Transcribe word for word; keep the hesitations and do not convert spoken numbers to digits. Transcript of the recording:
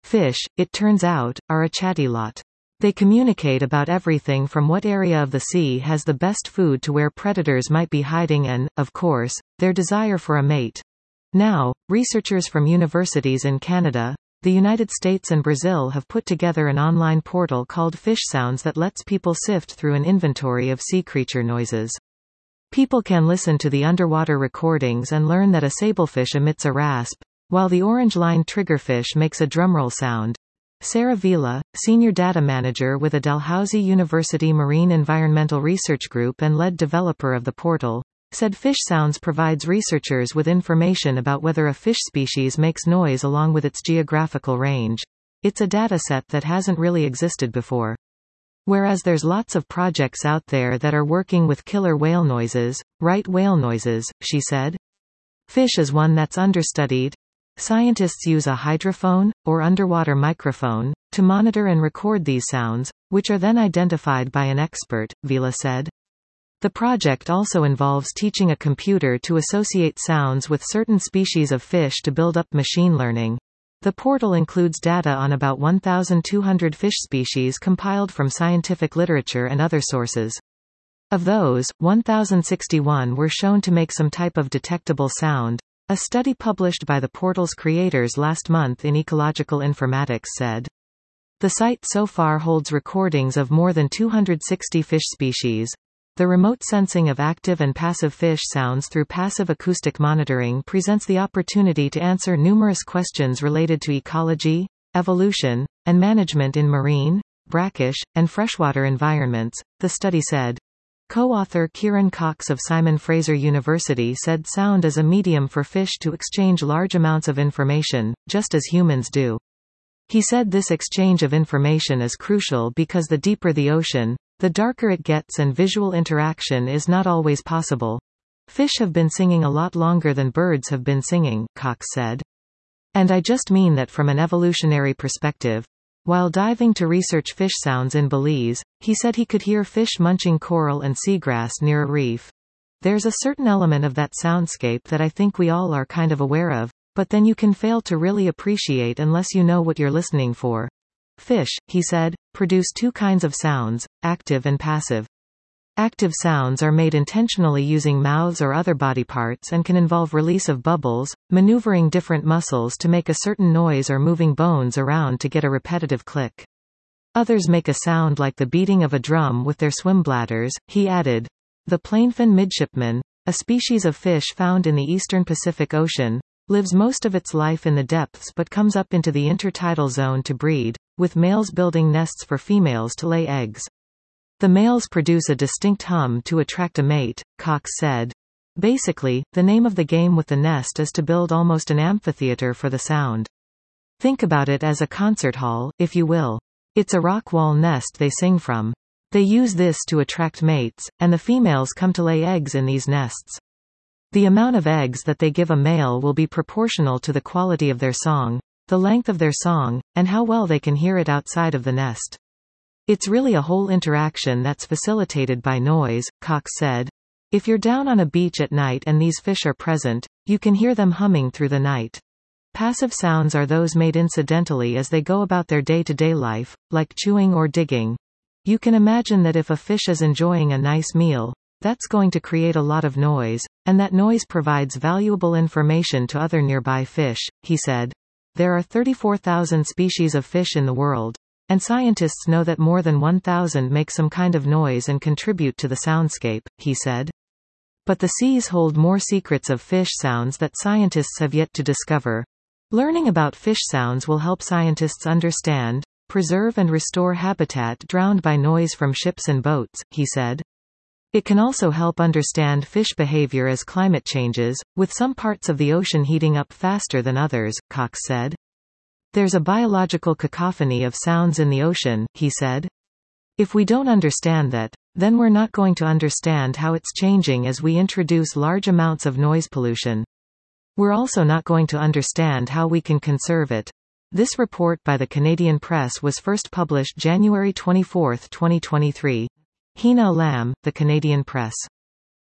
Fish, it turns out, are a chatty lot. They communicate about everything from what area of the sea has the best food to where predators might be hiding and, of course, their desire for a mate. Now, researchers from universities in Canada, the United States and Brazil have put together an online portal called Fish Sounds that lets people sift through an inventory of sea creature noises. People can listen to the underwater recordings and learn that a sablefish emits a rasp, while the orange-line triggerfish makes a drumroll sound. Sarah Vila, senior data manager with a Dalhousie University Marine Environmental Research Group and lead developer of the portal, said Fish Sounds provides researchers with information about whether a fish species makes noise along with its geographical range. It's a dataset that hasn't really existed before. Whereas there's lots of projects out there that are working with killer whale noises, right whale noises, she said. Fish is one that's understudied. Scientists use a hydrophone, or underwater microphone, to monitor and record these sounds, which are then identified by an expert, Vila said. The project also involves teaching a computer to associate sounds with certain species of fish to build up machine learning. The portal includes data on about one thousand two hundred fish species compiled from scientific literature and other sources. Of those, one thousand sixty-one were shown to make some type of detectable sound. A study published by the portal's creators last month in Ecological Informatics said. The site so far holds recordings of more than two hundred sixty fish species. The remote sensing of active and passive fish sounds through passive acoustic monitoring presents the opportunity to answer numerous questions related to ecology, evolution, and management in marine, brackish, and freshwater environments, the study said. Co-author Kieran Cox of Simon Fraser University said sound is a medium for fish to exchange large amounts of information, just as humans do. He said this exchange of information is crucial because the deeper the ocean, the darker it gets and visual interaction is not always possible. Fish have been singing a lot longer than birds have been singing, Cox said. And I just mean that from an evolutionary perspective. While diving to research fish sounds in Belize, he said he could hear fish munching coral and seagrass near a reef. There's a certain element of that soundscape that I think we all are kind of aware of, but then you can fail to really appreciate unless you know what you're listening for. Fish, he said, produce two kinds of sounds, active and passive. Active sounds are made intentionally using mouths or other body parts and can involve release of bubbles, maneuvering different muscles to make a certain noise or moving bones around to get a repetitive click. Others make a sound like the beating of a drum with their swim bladders, he added. The plainfin midshipman, a species of fish found in the eastern Pacific Ocean, lives most of its life in the depths but comes up into the intertidal zone to breed, with males building nests for females to lay eggs. The males produce a distinct hum to attract a mate, Cox said. Basically, the name of the game with the nest is to build almost an amphitheater for the sound. Think about it as a concert hall, if you will. It's a rock wall nest they sing from. They use this to attract mates, and the females come to lay eggs in these nests. The amount of eggs that they give a male will be proportional to the quality of their song, the length of their song, and how well they can hear it outside of the nest. It's really a whole interaction that's facilitated by noise, Cox said. If you're down on a beach at night and these fish are present, you can hear them humming through the night. Passive sounds are those made incidentally as they go about their day-to-day life, like chewing or digging. You can imagine that if a fish is enjoying a nice meal, that's going to create a lot of noise, and that noise provides valuable information to other nearby fish, he said. There are thirty-four thousand species of fish in the world, and scientists know that more than one thousand make some kind of noise and contribute to the soundscape, he said. But the seas hold more secrets of fish sounds that scientists have yet to discover. Learning about fish sounds will help scientists understand, preserve and restore habitat drowned by noise from ships and boats, he said. It can also help understand fish behavior as climate changes, with some parts of the ocean heating up faster than others, Cox said. There's a biological cacophony of sounds in the ocean, he said. If we don't understand that, then we're not going to understand how it's changing as we introduce large amounts of noise pollution. We're also not going to understand how we can conserve it. This report by the Canadian Press was first published January twenty-fourth, twenty twenty-three. Hina Lam, The Canadian Press.